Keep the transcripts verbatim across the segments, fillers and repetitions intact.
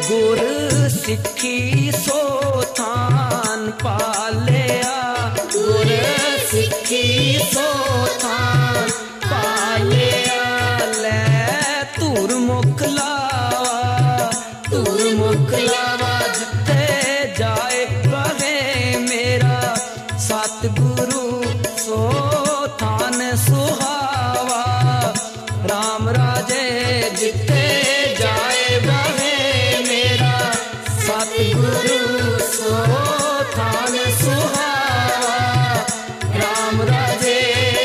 गुर सिक्खी सो थान पालिया, गुर सिक्खी सो थान पालिया। लै धूर मुख लावा, धूर मुख लावा जिथे जाए बहे मेरा, सतगुरु सो थान सुहावा। राम राजे जिथे जाए बहे मेरा, सतगुरु सो थान सुहावा। राम राजे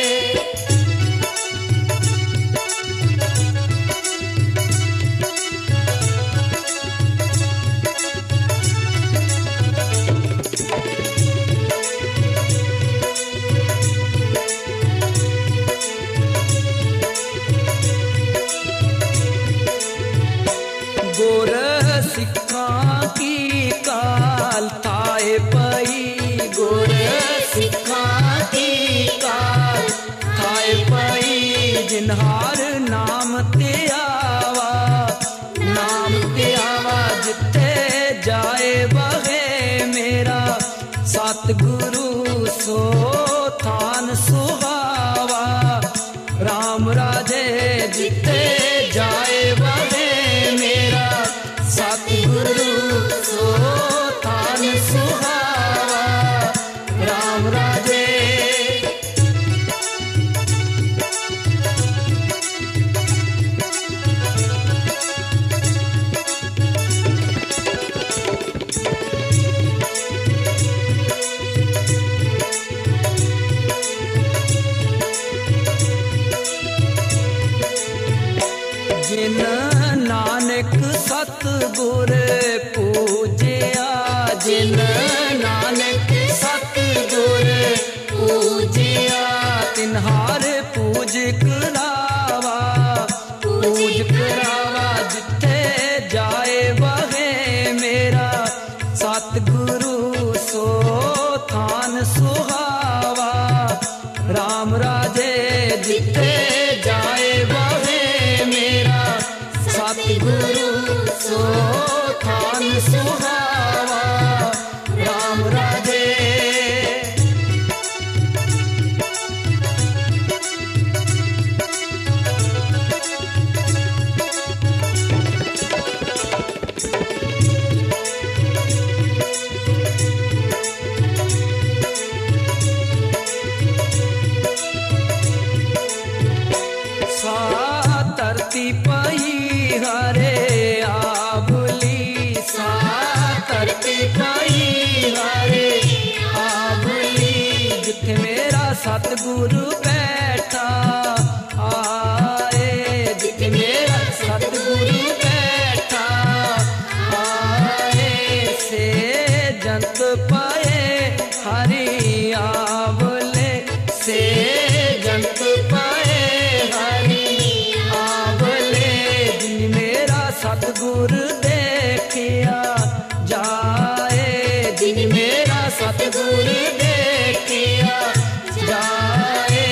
गुर सिक्खा की काल थाए पई, गुर सिक्खा की काल थाए पई। जिन्हार नाम ते आवा, नाम ते आवा जिथे जाए बहे मेरा, सतगुरु सो थान सुहावा। राम राजे जिथे जाए बहे मेरा, सतगुरु सो थान सुहावा। राम राजे जिन नानक सतगुर पूजिया, जिन नानक सतगुर पूजिया। तिन्हार पूज करावा, पूज करावा जिथे जाए बहे मेरा, सतगुरु सो थान सुहावा। राम राजे जिथे जाए बहे मेरा, सतगुरु सो थान सुहावा। राम राजे सा धरती पई हरे आबली, सा धरती पई हरे आबली। जिथे मेरा सतगुरु बैठा आए, जिथे मेरा सतगुरु बैठा आए। से जंत पाए हरि आवले, से जंत पाए हरि आवले। जिन मेरा सतगुर देखिया जाए, जिन मेरा सतगुर देखिया जाए।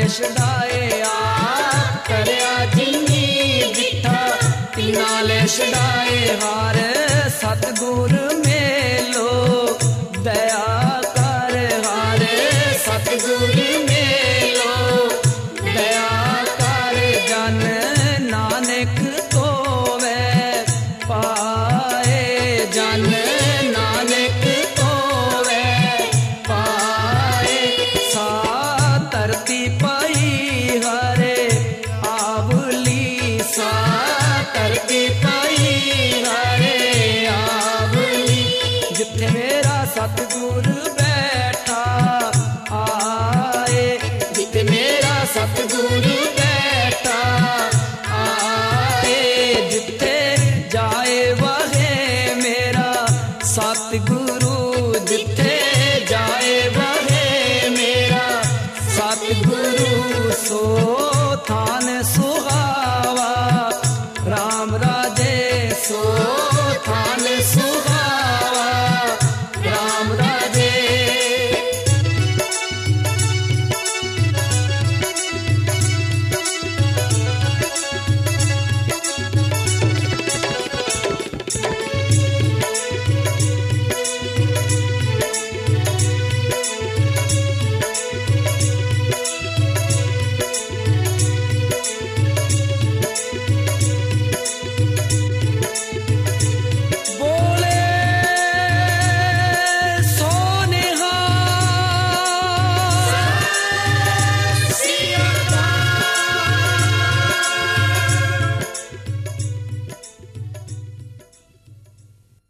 ਛਡਾਏ ਆਪ ਕਰਿਆ ਜਿਨੀ ਡਿਠਾ ਤਿਨਾਂ ਲੈ ਛਡਾਏ ਹਾਰ ਸਤਿਗੁਰ ਮੇਲੋ ਦਇਆ ਕਰ ਹਾਰ ਸਤਿਗੁਰ ਮੇਲੋ ਦਇਆ ਕਰ ਜਨ ਨਾਨਕ ਧੋਵੈ ਪਾਏ ਜਨ ਨਾਨਕ ਧੋਵੈ ਪਾਏ ਸਾ ਧਰਤੀ ਪਾਈ ਹਰੇ ਆਵਲੀ ਸਾ ਧਰਤੀ ਪਾਈ ਹਰੇ ਆਵਲੀ ਜਿੱਥੇ ਮੇਰਾ ਸਤਿਗੁਰ ਬੈਠਾ ਆਏ ਜਿੱਥੇ ਮੇਰਾ ਸਤਿਗੁਰ ਬੈਠਾ ਆਏ ਜਿੱਥੇ ਜਾਏ ਵਹੇ ਮੇਰਾ ਸਤਿਗੁਰੂ ਜਿੱਥੇ ਜਾਏ ਵਹੇ ਮੇਰਾ ਸਤਿਗੁਰੂ ਸੋ ਥਾਨ ਸੁਹਾਵਾ ਰਾਮ ਰਾਜੇ ਸੋ ਥਾਨ ਸੁਹਾਵਾ